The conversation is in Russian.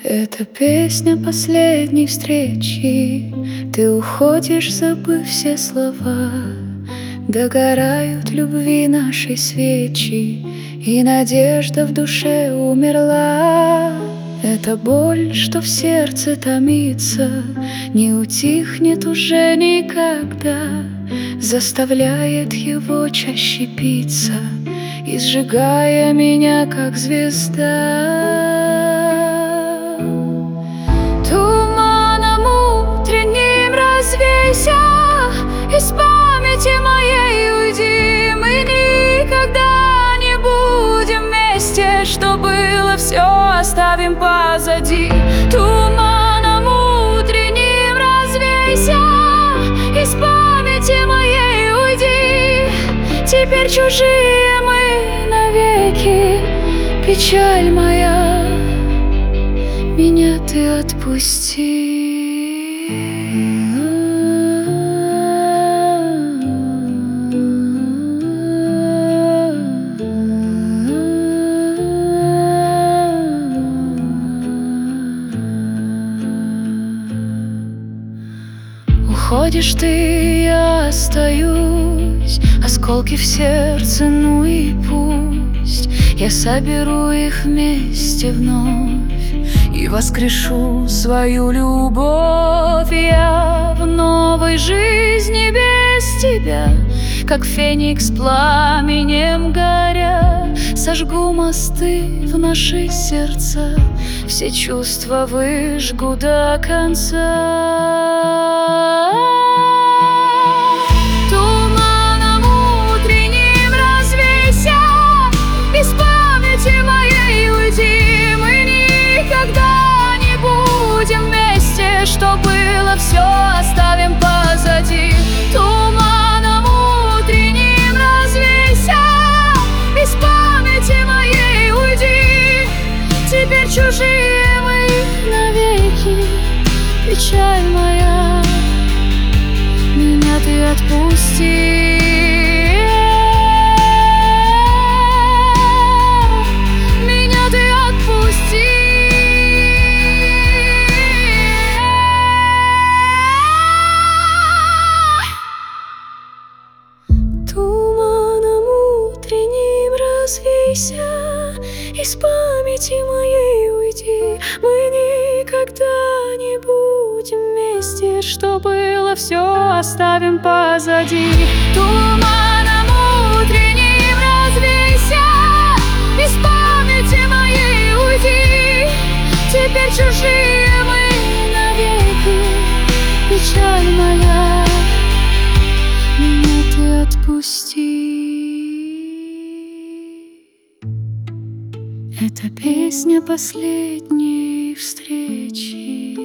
Это песня последней встречи. Ты уходишь, забыв все слова. Догорают любви нашей свечи, и надежда в душе умерла. Эта боль, что в сердце томится, не утихнет уже никогда, заставляет его чаще биться и сжигая меня, как звезда. Из памяти моей уйди, мы никогда не будем вместе. Что было, все оставим позади. Туманом утренним развейся, из памяти моей уйди. Теперь чужие мы навеки. Печаль моя, меня ты отпусти. Уходишь ты, я остаюсь, осколки в сердце, ну и пусть. Я соберу их вместе вновь и воскрешу свою любовь. Я в новой жизни без тебя, как феникс пламенем горя, сожгу мосты в наши сердца, все чувства выжгу до конца. Что было, все оставим позади. Туманом утренним развейся, из памяти моей уйди. Теперь чужие мы навеки. Печаль моя, меня ты отпусти. Из памяти моей уйди, мы никогда не будем вместе. Что было, все оставим позади. Туманом утренним развейся, из памяти моей уйди. Теперь чужие мы навеки. Печаль моя, меня ты отпусти. Это песня последней встречи.